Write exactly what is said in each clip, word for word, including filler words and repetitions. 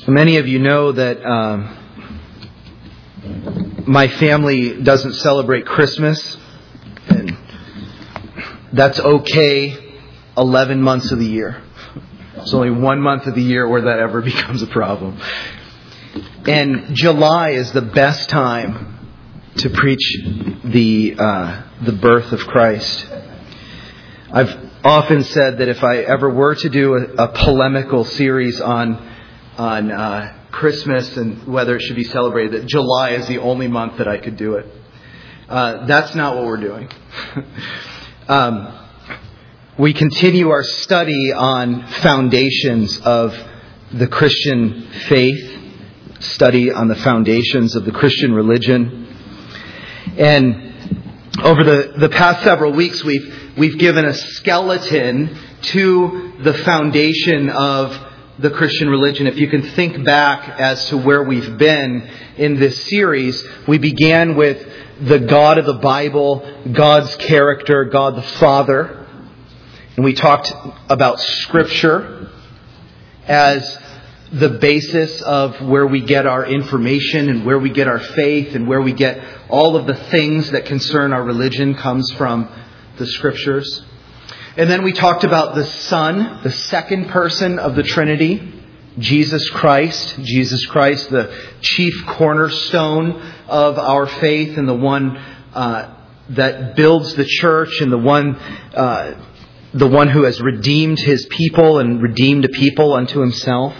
Many of you know that um, my family doesn't celebrate Christmas, and that's okay eleven months of the year. It's only one month of the year where that ever becomes a problem. And July is the best time to preach the uh, the birth of Christ. I've often said that if I ever were to do a, a polemical series on on uh, Christmas and whether it should be celebrated, that July is the only month that I could do it. Uh, that's not what we're doing. um, we continue our study on foundations of the Christian faith, study on the foundations of the Christian religion. And over the, the past several weeks, we've we've given a skeleton to the foundation of the Christian religion. If you can think back as to where we've been in this series, we began with the God of the Bible, God's character, God the Father. And we talked about Scripture as the basis of where we get our information and where we get our faith and where we get all of the things that concern our religion comes from the Scriptures. And then we talked about the Son, the second person of the Trinity, Jesus Christ. Jesus Christ, the chief cornerstone of our faith and the one uh, that builds the church and the one uh, the one who has redeemed His people and redeemed a people unto Himself.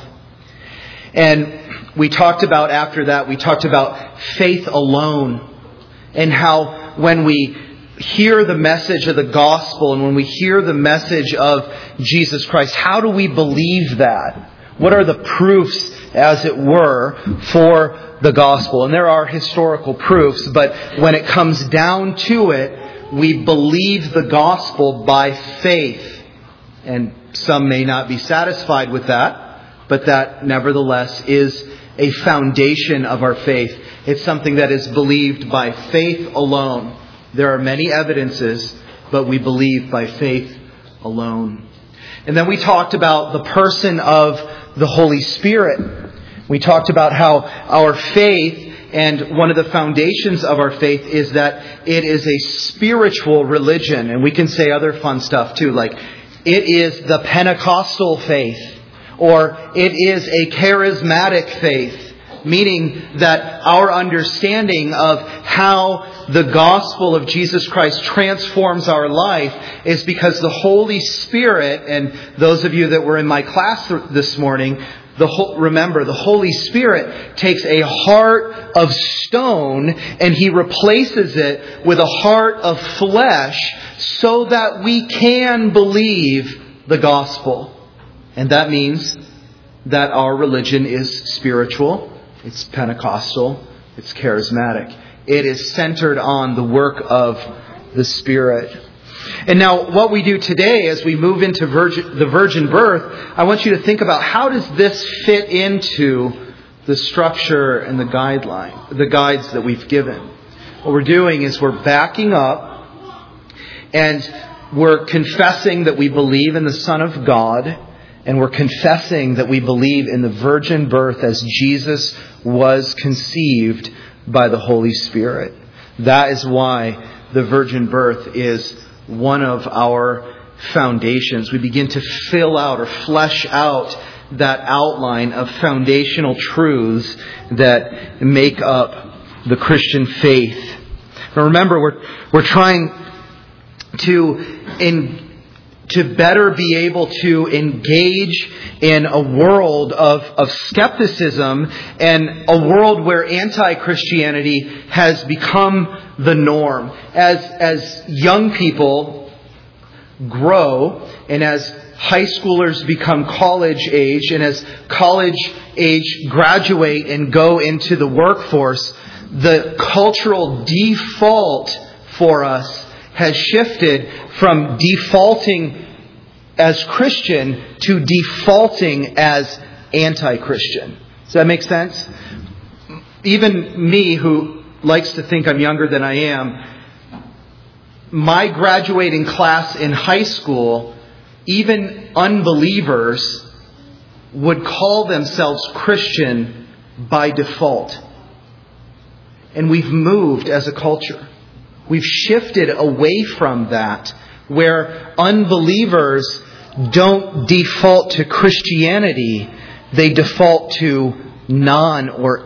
And we talked about, after that, we talked about faith alone and how when we hear the message of the gospel and when we hear the message of Jesus Christ, how do we believe that? What are the proofs, as it were, for the gospel? And there are historical proofs, but when it comes down to it, we believe the gospel by faith. And some may not be satisfied with that, but that nevertheless is a foundation of our faith. It's something that is believed by faith alone. There are many evidences, but we believe by faith alone. And then we talked about the person of the Holy Spirit. We talked about how our faith, and one of the foundations of our faith, is that it is a spiritual religion. And we can say other fun stuff too, like it is the Pentecostal faith, or it is a charismatic faith. Meaning that our understanding of how the gospel of Jesus Christ transforms our life is because the Holy Spirit, and those of you that were in my class this morning, the whole, remember, the Holy Spirit takes a heart of stone and He replaces it with a heart of flesh so that we can believe the gospel. And that means that our religion is spiritual. It's Pentecostal. It's charismatic. It is centered on the work of the Spirit. And now what we do today as we move into virgin, the virgin birth, I want you to think about how does this fit into the structure and the guideline, the guides that we've given. What we're doing is we're backing up and we're confessing that we believe in the Son of God. And we're confessing that we believe in the virgin birth as Jesus was conceived by the Holy Spirit. That is why the virgin birth is one of our foundations. We begin to fill out or flesh out that outline of foundational truths that make up the Christian faith. Now remember, we're we're trying to in. to better be able to engage in a world of, of skepticism and a world where anti-Christianity has become the norm. As, as young people grow and as high schoolers become college age and as college age graduate and go into the workforce, the cultural default for us has shifted from defaulting as Christian to defaulting as anti-Christian. Does that make sense? Even me, who likes to think I'm younger than I am, my graduating class in high school, even unbelievers would call themselves Christian by default. And we've moved as a culture. We've shifted away from that, where unbelievers don't default to Christianity, they default to non or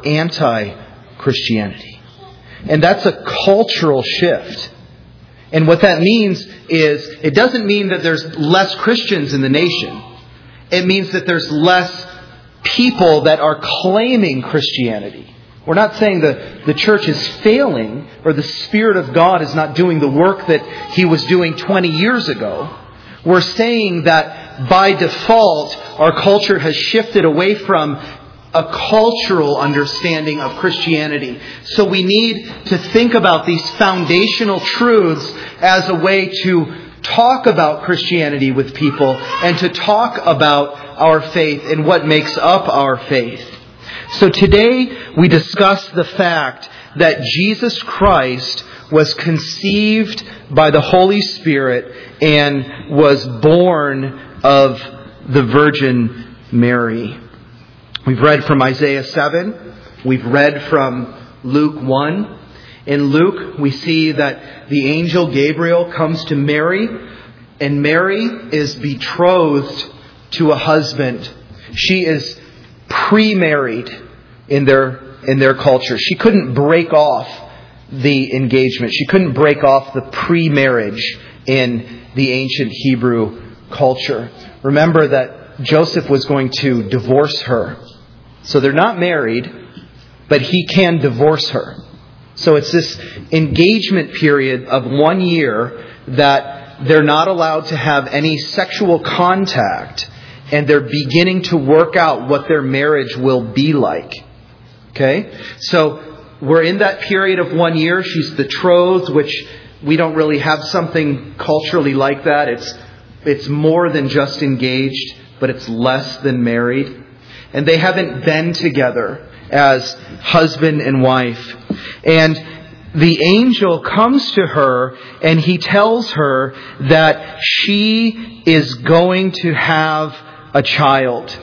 anti-Christianity. And that's a cultural shift. And what that means is, it doesn't mean that there's less Christians in the nation. It means that there's less people that are claiming Christianity. We're not saying that the church is failing or the Spirit of God is not doing the work that He was doing twenty years ago. We're saying that by default, our culture has shifted away from a cultural understanding of Christianity. So we need to think about these foundational truths as a way to talk about Christianity with people and to talk about our faith and what makes up our faith. So today we discuss the fact that Jesus Christ was conceived by the Holy Spirit and was born of the Virgin Mary. We've read from Isaiah seven. We've read from Luke one. In Luke, we see that the angel Gabriel comes to Mary, and Mary is betrothed to a husband. She is pre-married in their in their culture. She couldn't break off the engagement. She couldn't break off the pre-marriage in the ancient Hebrew culture. Remember that Joseph was going to divorce her. So they're not married, but he can divorce her. So it's this engagement period of one year that they're not allowed to have any sexual contact, and they're beginning to work out what their marriage will be like. Okay? So we're in that period of one year. She's betrothed, which we don't really have something culturally like that. It's it's more than just engaged, but it's less than married. And they haven't been together as husband and wife. And the angel comes to her and he tells her that she is going to have a child.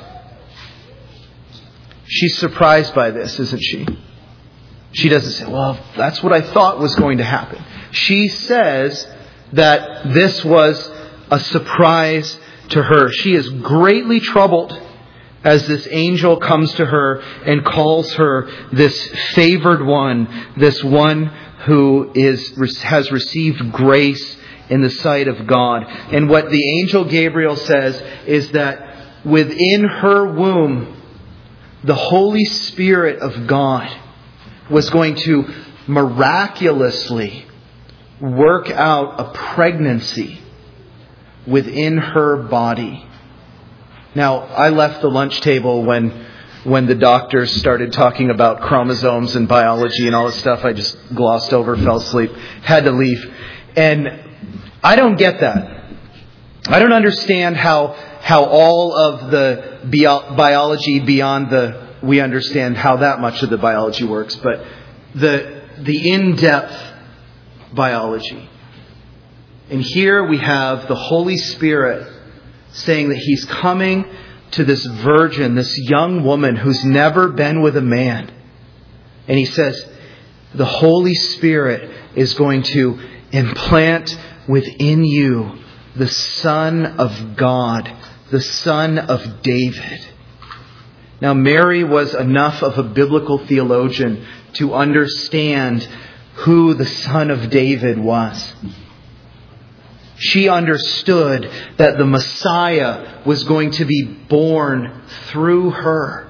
She's surprised by this, isn't she? She doesn't say, well, that's what I thought was going to happen. She says that this was a surprise to her. She is greatly troubled as this angel comes to her and calls her this favored one, this one who is has received grace in the sight of God. And what the angel Gabriel says is that within her womb, the Holy Spirit of God was going to miraculously work out a pregnancy within her body. Now, I left the lunch table when when the doctors started talking about chromosomes and biology and all this stuff. I just glossed over, fell asleep, had to leave. And I don't get that. I don't understand how how all of the bio- biology beyond the we understand how that much of the biology works, but the the in-depth biology. And here we have the Holy Spirit saying that He's coming to this virgin, this young woman who's never been with a man. And He says, the Holy Spirit is going to implant within you the Son of God, the Son of David. Now, Mary was enough of a biblical theologian to understand who the Son of David was. She understood that the Messiah was going to be born through her.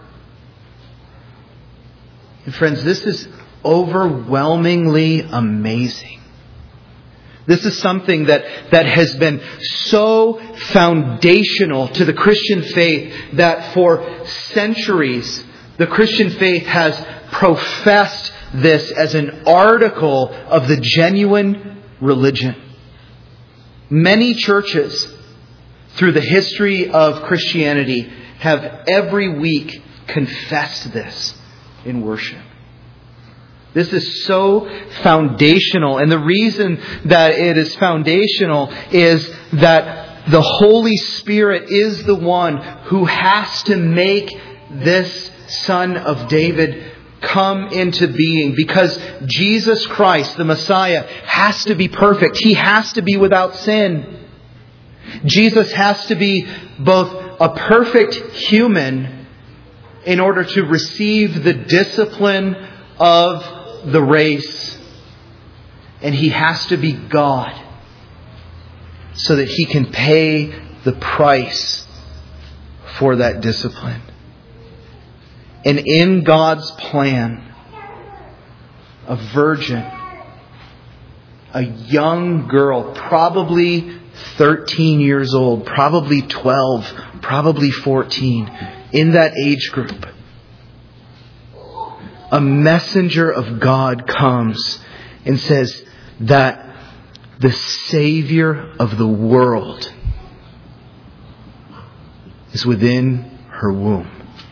And friends, this is overwhelmingly amazing. This is something that, that has been so foundational to the Christian faith that for centuries the Christian faith has professed this as an article of the genuine religion. Many churches through the history of Christianity have every week confessed this in worship. This is so foundational. And the reason that it is foundational is that the Holy Spirit is the one who has to make this Son of David come into being, because Jesus Christ, the Messiah, has to be perfect. He has to be without sin. Jesus has to be both a perfect human in order to receive the discipline of the race, and He has to be God so that He can pay the price for that discipline. And in God's plan, a virgin, a young girl, probably thirteen years old, probably twelve, probably fourteen, in that age group, a messenger of God comes and says that the Savior of the world is within her womb.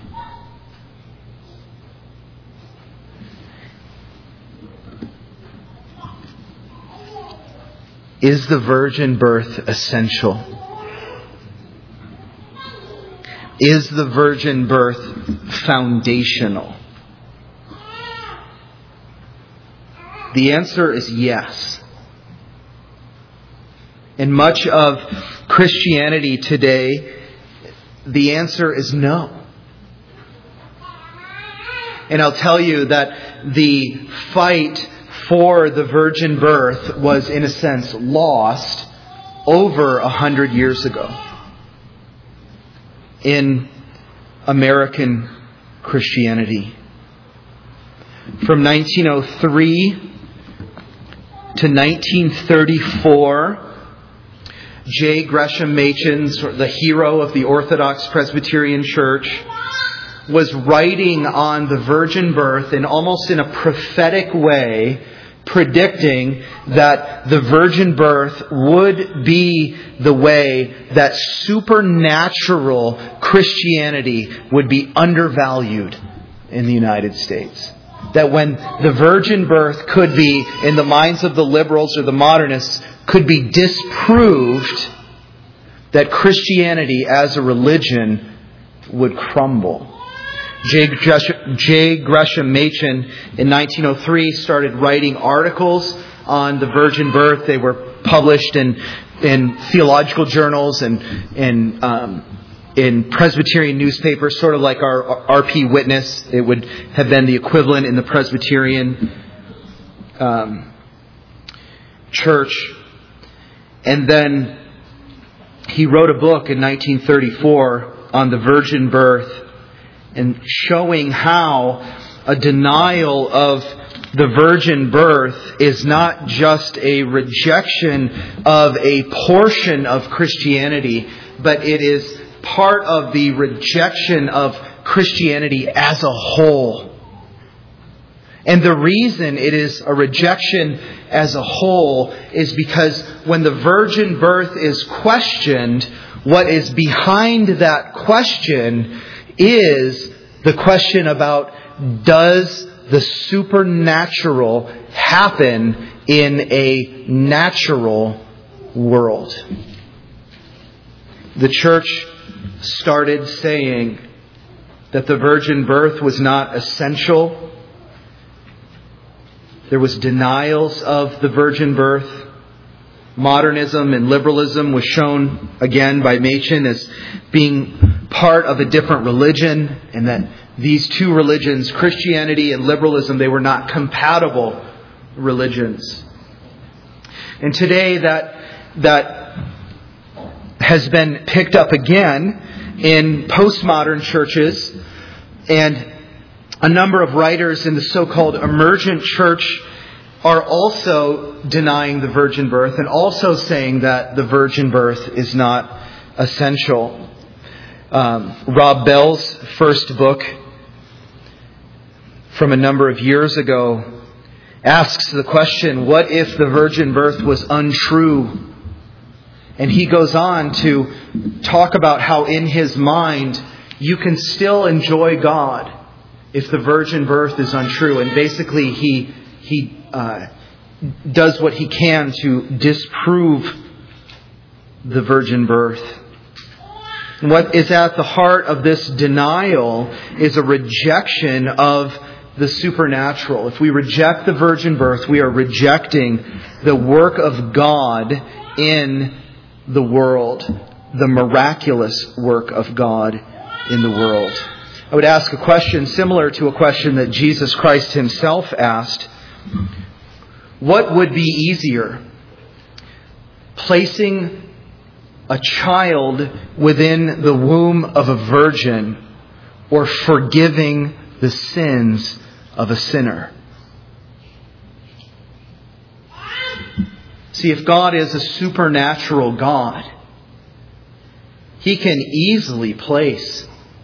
Is the virgin birth essential? Is the virgin birth foundational? The answer is yes. In much of Christianity today, the answer is no. And I'll tell you that the fight for the virgin birth was, in a sense, lost over a hundred years ago in American Christianity. From nineteen oh three to nineteen thirty-four, J. Gresham Machen, the hero of the Orthodox Presbyterian Church, was writing on the virgin birth in almost in a prophetic way, predicting that the virgin birth would be the way that supernatural Christianity would be undervalued in the United States. That when the virgin birth could be, in the minds of the liberals or the modernists, could be disproved, that Christianity as a religion would crumble. J. Gresham, J. Gresham Machen in nineteen oh three started writing articles on the virgin birth. They were published in in theological journals and in um, in Presbyterian newspapers, sort of like our R P Witness. It would have been the equivalent in the Presbyterian um, church. And then he wrote a book in nineteen thirty-four on the virgin birth, and showing how a denial of the virgin birth is not just a rejection of a portion of Christianity, but it is part of the rejection of Christianity as a whole. And the reason it is a rejection as a whole is because when the virgin birth is questioned, what is behind that question is the question about, does the supernatural happen in a natural world? The church started saying that the virgin birth was not essential. There was denials of the virgin birth. Modernism and liberalism was shown again by Machen as being part of a different religion, and that these two religions, Christianity and liberalism, they were not compatible religions. And today that that has been picked up again in postmodern churches, and a number of writers in the so-called emergent church are also denying the virgin birth and also saying that the virgin birth is not essential. Um, Rob Bell's first book from a number of years ago asks the question, what if the virgin birth was untrue? And he goes on to talk about how in his mind you can still enjoy God if the virgin birth is untrue. And basically he he uh, does what he can to disprove the virgin birth. What is at the heart of this denial is a rejection of the supernatural. If we reject the virgin birth, we are rejecting the work of God in the world, the miraculous work of God in the world. I would ask a question similar to a question that Jesus Christ himself asked. What would be easier? Placing a child within the womb of a virgin, or forgiving the sins of a sinner? See, if God is a supernatural God, He can easily place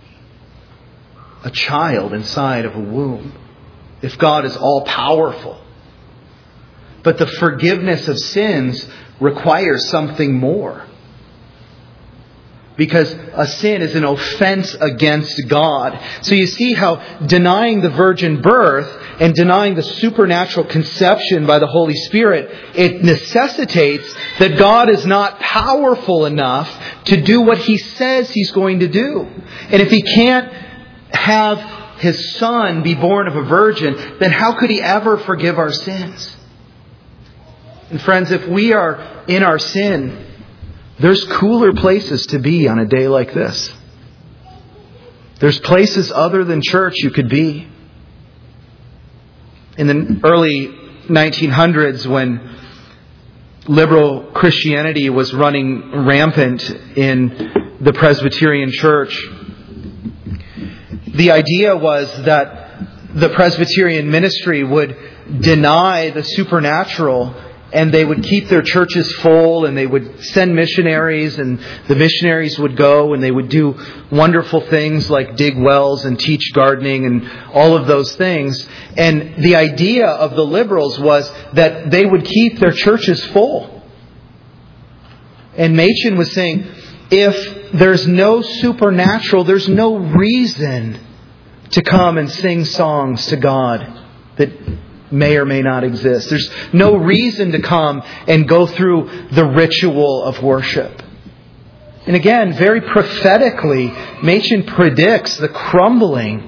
a child inside of a womb. If God is all-powerful. But the forgiveness of sins requires something more. Because a sin is an offense against God. So you see how denying the virgin birth and denying the supernatural conception by the Holy Spirit, it necessitates that God is not powerful enough to do what He says He's going to do. And if He can't have His Son be born of a virgin, then how could He ever forgive our sins? And friends, if we are in our sin, there's cooler places to be on a day like this. There's places other than church you could be. In the early nineteen hundreds, when liberal Christianity was running rampant in the Presbyterian Church, the idea was that the Presbyterian ministry would deny the supernatural, and they would keep their churches full, and they would send missionaries, and the missionaries would go and they would do wonderful things like dig wells and teach gardening and all of those things. And the idea of the liberals was that they would keep their churches full. And Machen was saying, if there's no supernatural, there's no reason to come and sing songs to God that may or may not exist. There's no reason to come and go through the ritual of worship. And again, very prophetically, Machen predicts the crumbling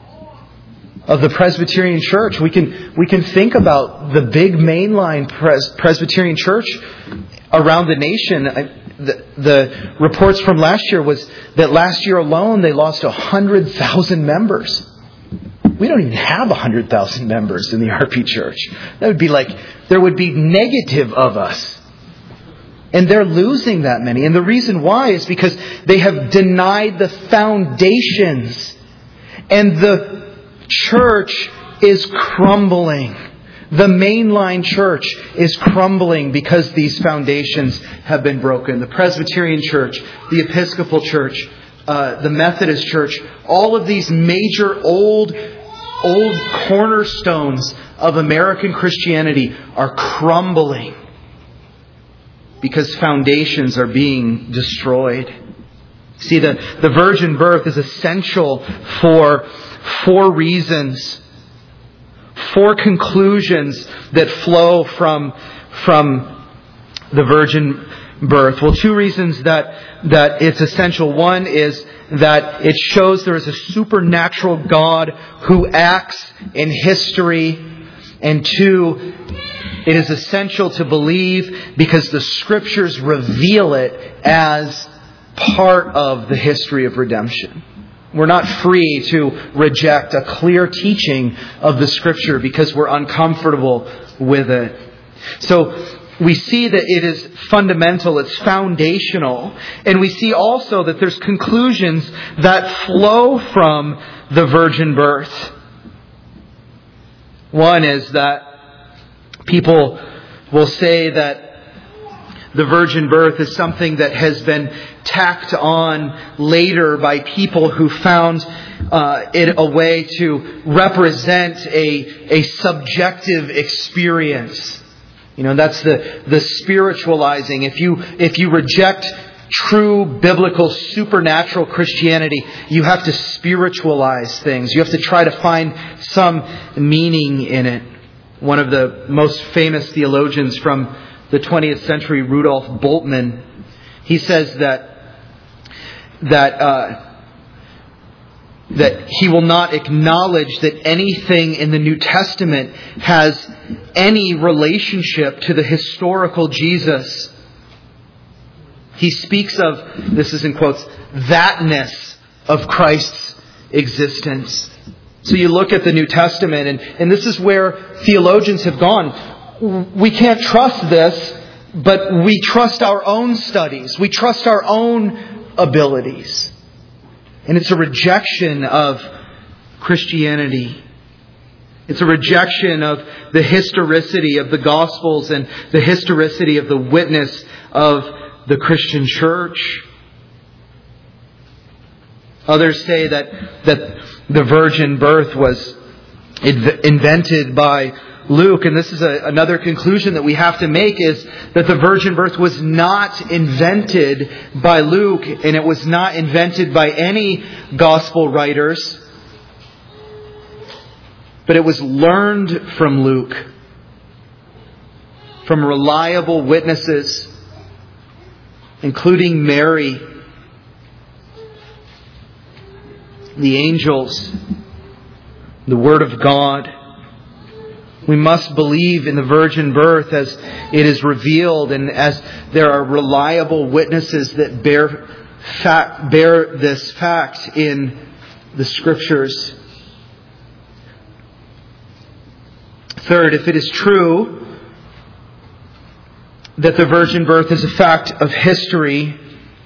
of the Presbyterian Church. We can we can think about the big mainline Pres- Presbyterian Church around the nation. The, the reports from last year was that last year alone they lost one hundred thousand members. We don't even have one hundred thousand members in the R P Church. That would be like, there would be negative of us. And they're losing that many. And the reason why is because they have denied the foundations. And the church is crumbling. The mainline church is crumbling because these foundations have been broken. The Presbyterian Church, the Episcopal Church, uh, the Methodist Church, all of these major old Old cornerstones of American Christianity are crumbling because foundations are being destroyed. See, the, the virgin birth is essential for four reasons, four conclusions that flow from, from the virgin birth. Well, two reasons that, that it's essential. One is that it shows there is a supernatural God who acts in history. And two, it is essential to believe because the Scriptures reveal it as part of the history of redemption. We're not free to reject a clear teaching of the Scripture because we're uncomfortable with it. So, we see that it is fundamental, it's foundational. And we see also that there's conclusions that flow from the virgin birth. One is that people will say that the virgin birth is something that has been tacked on later by people who found uh, it a way to represent a, a subjective experience. You know, that's the, the spiritualizing. If you, if you reject true biblical supernatural Christianity, you have to spiritualize things. You have to try to find some meaning in it. One of the most famous theologians from the twentieth century, Rudolf Bultmann, He says that that uh, that he will not acknowledge that anything in the New Testament has any relationship to the historical Jesus. He speaks of, this is in quotes, thatness of Christ's existence. So you look at the New Testament, and, and this is where theologians have gone. We can't trust this, but we trust our own studies. We trust our own abilities. And it's a rejection of Christianity. It's a rejection of the historicity of the Gospels and the historicity of the witness of the Christian church. Others say that, that the virgin birth was invented by Luke, and this is a, another conclusion that we have to make, is that the virgin birth was not invented by Luke, and it was not invented by any gospel writers, but it was learned from Luke, from reliable witnesses, including Mary, the angels, the Word of God. We must believe in the virgin birth as it is revealed, and as there are reliable witnesses that bear fact, bear this fact in the Scriptures. Third, if it is true that the virgin birth is a fact of history,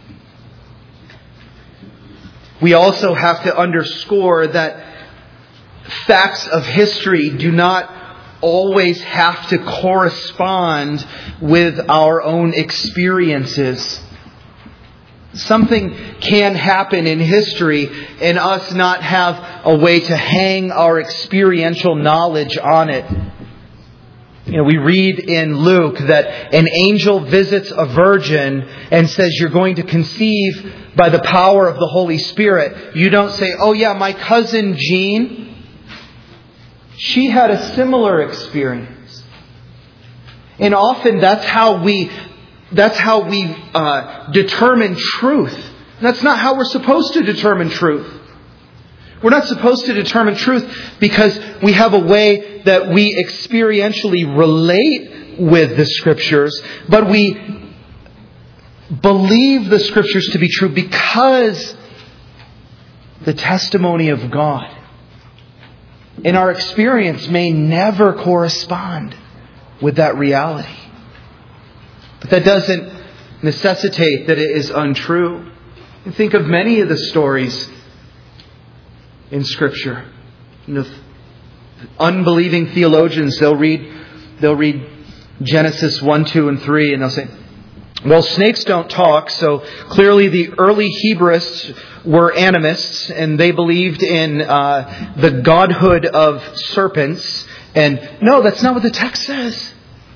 we also have to underscore that facts of history do not always have to correspond with our own experiences. Something can happen in history and us not have a way to hang our experiential knowledge on it. You know, we read in Luke that an angel visits a virgin and says, "You're going to conceive by the power of the Holy Spirit." You don't say, "Oh yeah, my cousin Jean, she had a similar experience." And often that's how we that's how we uh, determine truth. That's not how we're supposed to determine truth. We're not supposed to determine truth because we have a way that we experientially relate with the Scriptures, but we believe the Scriptures to be true because the testimony of God in our experience may never correspond with that reality. But that doesn't necessitate that it is untrue. And think of many of the stories in Scripture. You know, unbelieving theologians, they'll read they'll read Genesis one, two, and three, and they'll say, well, snakes don't talk, so clearly the early Hebrewists were animists, and they believed in uh, the godhood of serpents. And no, that's not what the text says.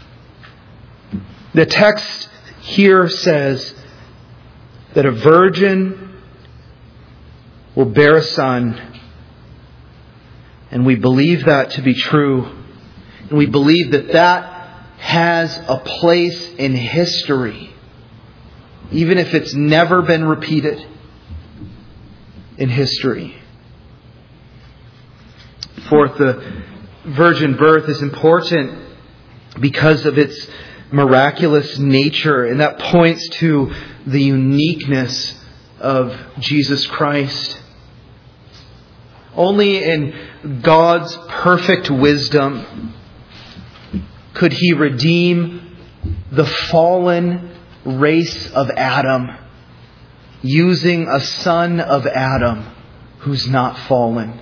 The text here says that a virgin will bear a son. And we believe that to be true. And we believe that that has a place in history, even if it's never been repeated in history. Fourth, the virgin birth is important because of its miraculous nature, and that points to the uniqueness of Jesus Christ. Only in God's perfect wisdom could He redeem the fallen race of Adam using a son of Adam who's not fallen.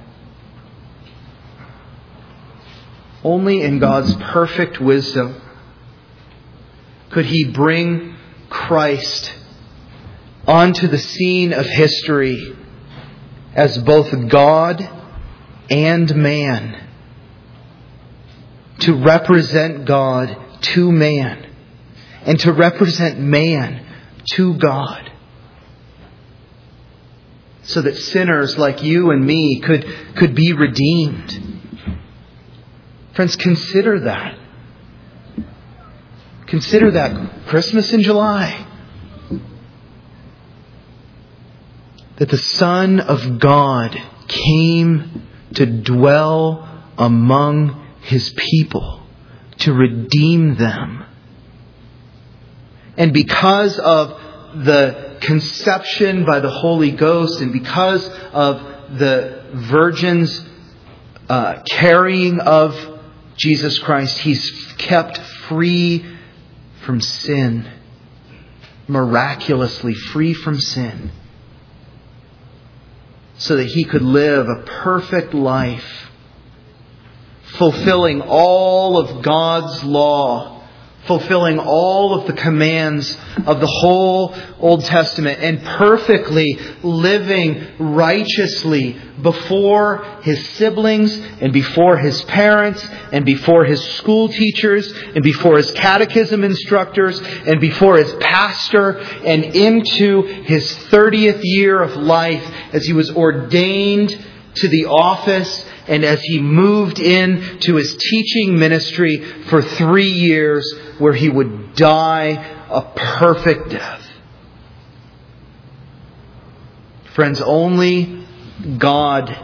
Only in God's perfect wisdom could He bring Christ onto the scene of history as both God and man, to represent God to man and to represent man to God, so that sinners like you and me could, could be redeemed. Friends, consider that. Consider that Christmas in July. that the Son of God came to dwell among His people, to redeem them. And because of the conception by the Holy Ghost, and because of the Virgin's uh, carrying of Jesus Christ, He's kept free from sin. Miraculously free from sin. So that He could live a perfect life, fulfilling all of God's law, fulfilling all of the commands of the whole Old Testament, and perfectly living righteously before His siblings and before His parents and before His school teachers and before His catechism instructors and before His pastor, and into His thirtieth year of life as He was ordained to the office, and as He moved in to His teaching ministry for three years where He would die a perfect death. Friends, only God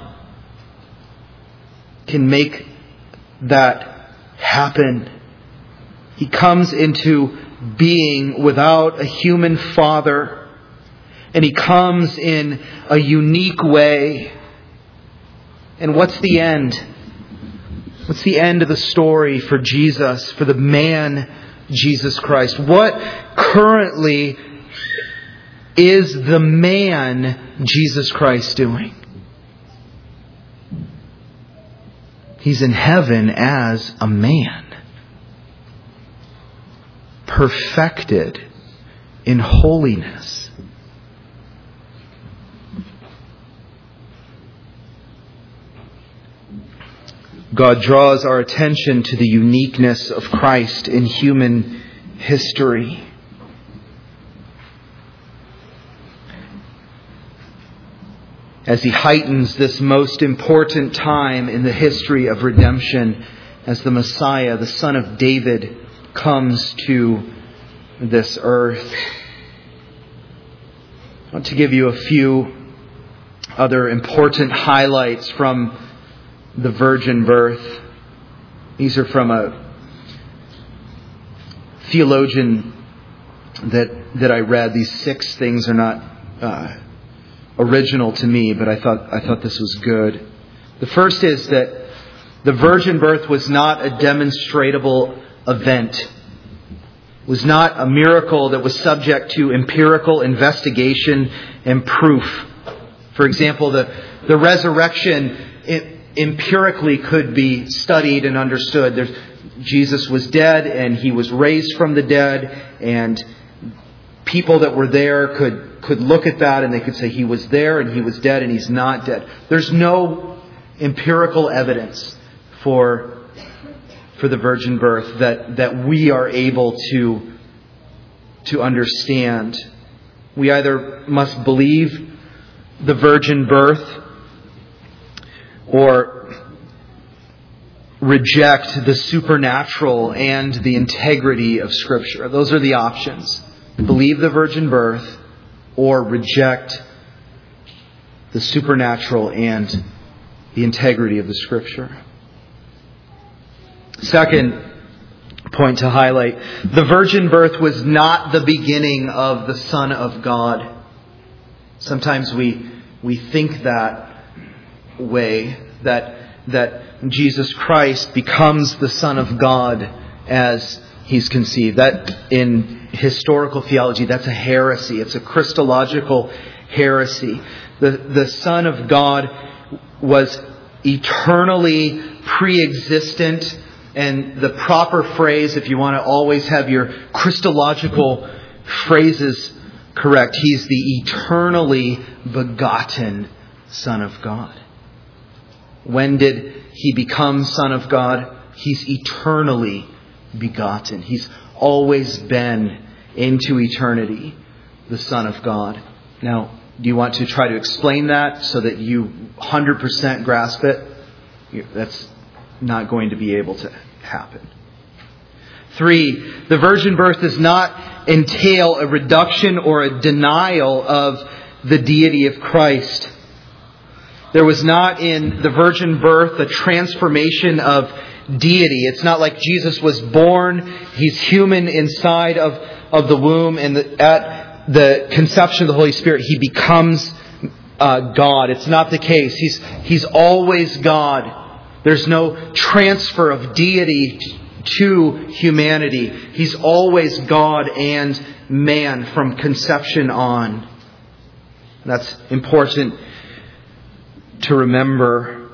can make that happen. He comes into being without a human father, and He comes in a unique way. And what's the end? What's the end of the story for Jesus, for the man Jesus Christ? What currently is the man Jesus Christ doing? He's in heaven as a man, perfected in holiness. God draws our attention to the uniqueness of Christ in human history. As He heightens this most important time in the history of redemption, as the Messiah, the Son of David, comes to this earth. I want to give you a few other important highlights from the virgin birth. These are from a theologian that that I read. These six things are not uh, original to me, but I thought I thought this was good. The first is that the virgin birth was not a demonstrable event. It was not a miracle that was subject to empirical investigation and proof. For example, the the resurrection, it, empirically could be studied and understood. There's, Jesus was dead and He was raised from the dead, and people that were there could, could look at that and they could say He was there and He was dead and He's not dead. There's no empirical evidence for, for the virgin birth that, that we are able to, to understand. We either must believe the virgin birth or reject the supernatural and the integrity of Scripture. Those are the options. Believe the virgin birth or reject the supernatural and the integrity of the Scripture. Second point to highlight, the virgin birth was not the beginning of the Son of God. Sometimes we we think that way, that that Jesus Christ becomes the Son of God as He's conceived. That in historical theology, that's a heresy. It's a Christological heresy. The, the Son of God was eternally pre-existent, and the proper phrase, if you want to always have your Christological phrases correct, He's the eternally begotten Son of God. When did He become Son of God? He's eternally begotten. He's always been into eternity the Son of God. Now, do you want to try to explain that so that you one hundred percent grasp it? That's not going to be able to happen. Three, the virgin birth does not entail a reduction or a denial of the deity of Christ. There was not in the virgin birth a transformation of deity. It's not like Jesus was born, He's human inside of, of the womb, and the, at the conception of the Holy Spirit, He becomes uh, God. It's not the case. He's, he's always God. There's no transfer of deity to humanity. He's always God and man from conception on. That's important to remember.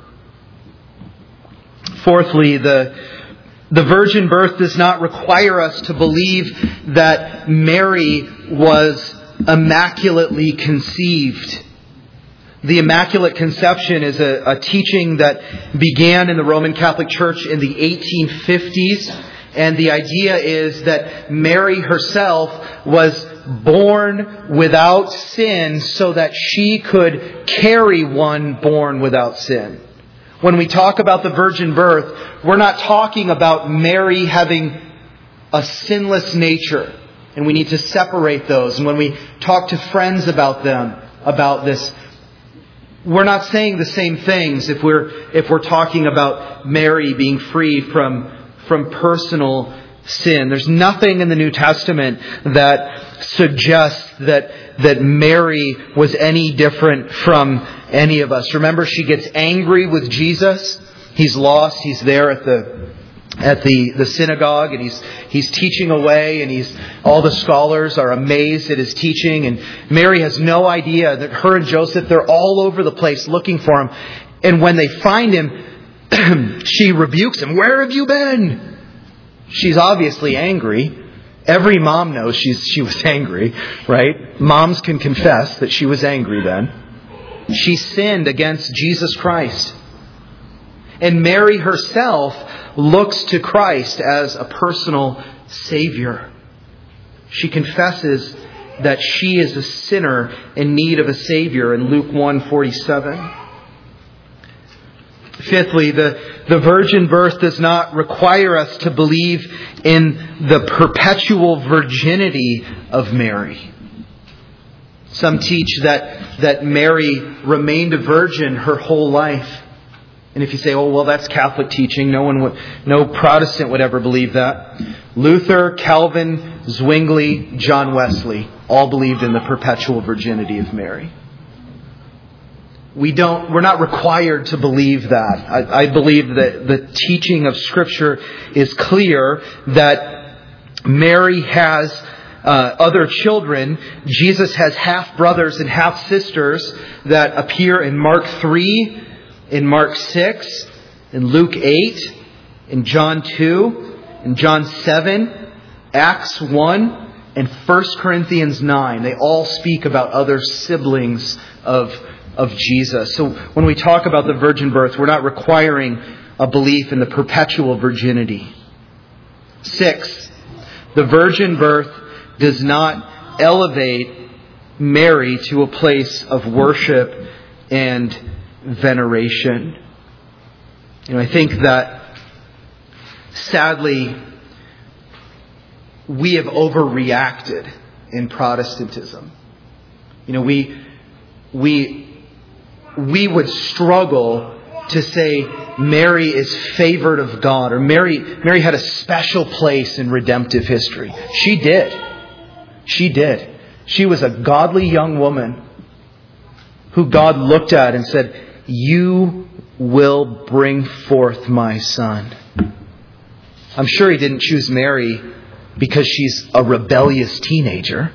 Fourthly, the, the virgin birth does not require us to believe that Mary was immaculately conceived. The Immaculate Conception is a, a teaching that began in the Roman Catholic Church in the eighteen fifties. And the idea is that Mary herself was born without sin so that she could carry one born without sin. When we talk about the virgin birth, we're not talking about Mary having a sinless nature. And we need to separate those. And when we talk to friends about them, about this, we're not saying the same things if we're if we're talking about Mary being free from from personal sin. There's nothing in the New Testament that suggests that that Mary was any different from any of us. Remember, she gets angry with Jesus. He's lost. He's there at the at the, the synagogue, and he's he's teaching away, and he's all the scholars are amazed at his teaching, and Mary has no idea that her and Joseph, they're all over the place looking for him. And when they find him, she rebukes him. Where have you been? She's obviously angry. Every mom knows she's she was angry, right? Moms can confess that she was angry then. She sinned against Jesus Christ. And Mary herself looks to Christ as a personal Savior. She confesses that she is a sinner in need of a Savior in Luke one forty-seven. Fifthly, the, the virgin birth does not require us to believe in the perpetual virginity of Mary. Some teach that, that Mary remained a virgin her whole life. And if you say, oh, well, that's Catholic teaching, no one would, no Protestant would ever believe that. Luther, Calvin, Zwingli, John Wesley all believed in the perpetual virginity of Mary. We don't, we're not required to believe that. I, I believe that the teaching of Scripture is clear that Mary has uh, other children. Jesus has half brothers and half sisters that appear in Mark three, in Mark six, in Luke eight, in John two, in John seven, Acts one, and First Corinthians nine. They all speak about other siblings of, of Jesus. So when we talk about the virgin birth, we're not requiring a belief in the perpetual virginity. Six, the virgin birth does not elevate Mary to a place of worship and veneration. You know, I think that sadly we have overreacted in Protestantism. You know, we we we would struggle to say Mary is favored of God, or Mary Mary had a special place in redemptive history. She did. She did. She was a godly young woman who God looked at and said, "You will bring forth my son." I'm sure He didn't choose Mary because she's a rebellious teenager.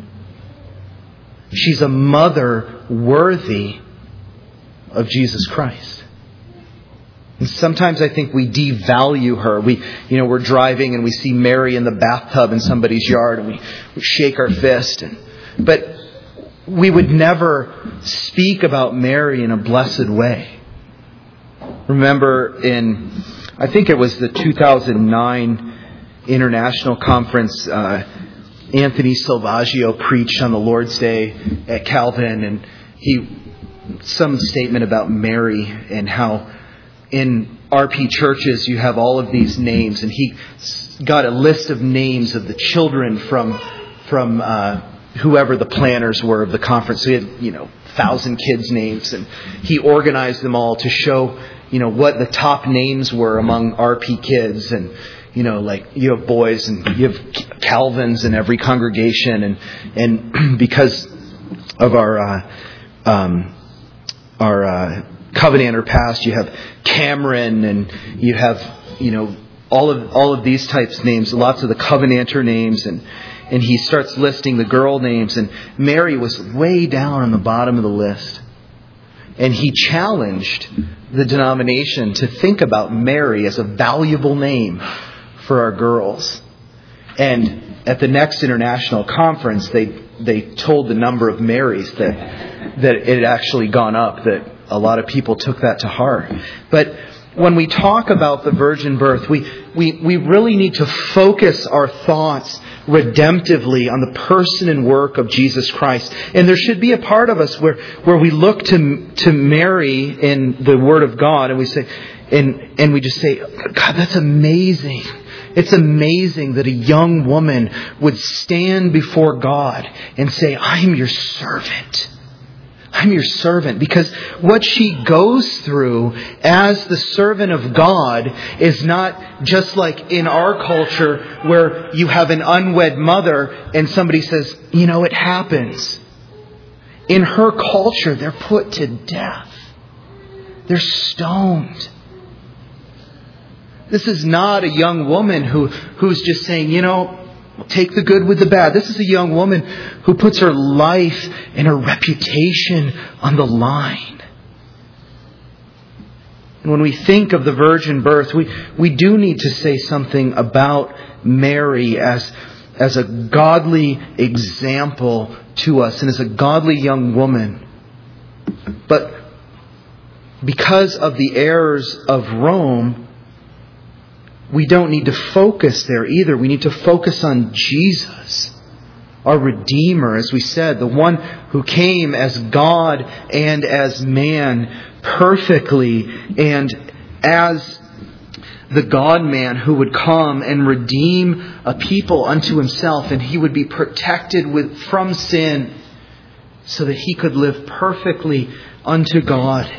She's a mother worthy of Jesus Christ. And sometimes I think we devalue her. We, you know, we're driving and we see Mary in the bathtub in somebody's yard, and we, we shake our fist. And, but we would never speak about Mary in a blessed way. Remember in, I think it was the two thousand nine International Conference, uh, Anthony Salvaggio preached on the Lord's Day at Calvin, and he, some statement about Mary and how in R P churches you have all of these names, and he got a list of names of the children from, from, uh, whoever the planners were of the conference. So he had, you know, thousand kids' names, and he organized them all to show, you know, what the top names were among R P kids. And, you know, like you have boys and you have Calvins in every congregation, and and because of our uh, um, our uh, Covenanter past, you have Cameron, and you have, you know, all of all of these types of names, lots of the Covenanter names, and and he starts listing the girl names, and Mary was way down on the bottom of the list. And he challenged the denomination to think about Mary as a valuable name for our girls. And at the next international conference, they they told the number of Marys that that it had actually gone up, that a lot of people took that to heart. But when we talk about the virgin birth, we, we, we really need to focus our thoughts redemptively on the person and work of Jesus Christ. And there should be a part of us where, where we look to, to Mary in the Word of God, and we say, and, and we just say, God, that's amazing. It's amazing that a young woman would stand before God and say, I'm your servant. I'm your servant. Because what she goes through as the servant of God is not just like in our culture where you have an unwed mother and somebody says, you know, it happens. In her culture, they're put to death. They're stoned. This is not a young woman who, who's just saying, you know, take the good with the bad. This is a young woman who puts her life and her reputation on the line. And when we think of the virgin birth, we, we do need to say something about Mary as, as a godly example to us and as a godly young woman. But because of the errors of Rome, we don't need to focus there either. We need to focus on Jesus, our Redeemer, as we said, the one who came as God and as man perfectly, and as the God-man who would come and redeem a people unto himself, and he would be protected with from sin so that he could live perfectly unto God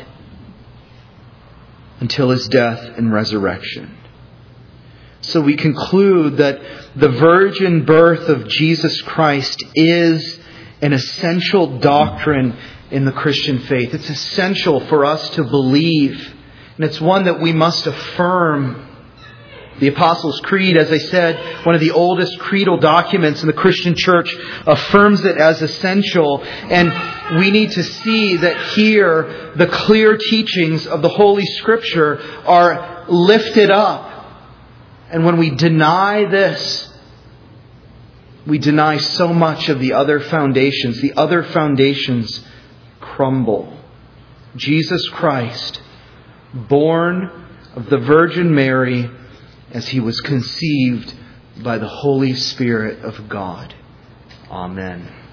until his death and resurrection. So we conclude that the virgin birth of Jesus Christ is an essential doctrine in the Christian faith. It's essential for us to believe, and it's one that we must affirm. The Apostles' Creed, as I said, one of the oldest creedal documents in the Christian church, affirms it as essential. And we need to see that here the clear teachings of the Holy Scripture are lifted up. And when we deny this, we deny so much of the other foundations. The other foundations crumble. Jesus Christ, born of the Virgin Mary, as he was conceived by the Holy Spirit of God. Amen.